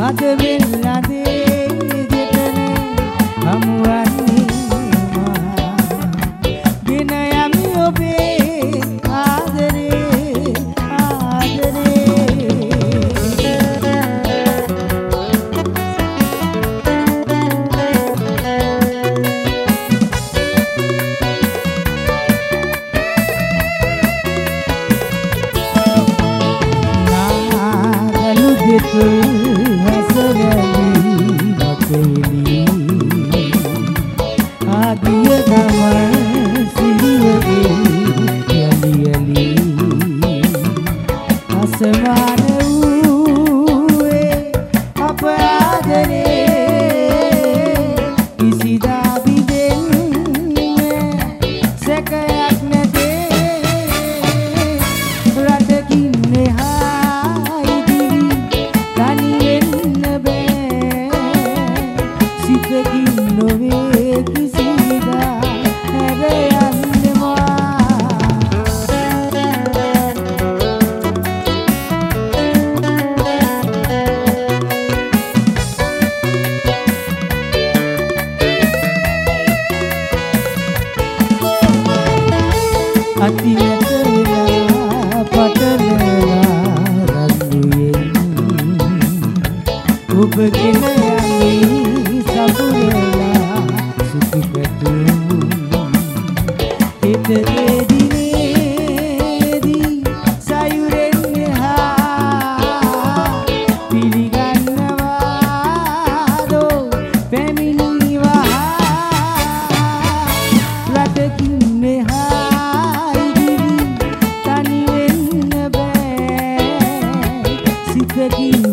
අද වෙල්ලදේ ගෙතන හමුවන්නේ මා ගෙන යමි ඔබේ ආදරේ හසරලි වතෙලි ආදිය ගමන් සිහියගේ යලි අසමාන වූයේ අප ආදරේ කිසිදා බිඳෙන්නේ සැකයක් නැතේ රටකින් නොවේ කිසිදා හැර යන්නවා අතියට වෙලා පටලලා රන්දුයෙන් ඔබගෙන යන්නේ සපුරලා සුපිපැතුම් හිතේ දිනේදී සයුරෙන් එහා පිළිගන්නවාදෝ පැමිණිවා රටකින් මෙහා ඉදිරි තනි වෙන්න බෑ සිතකින්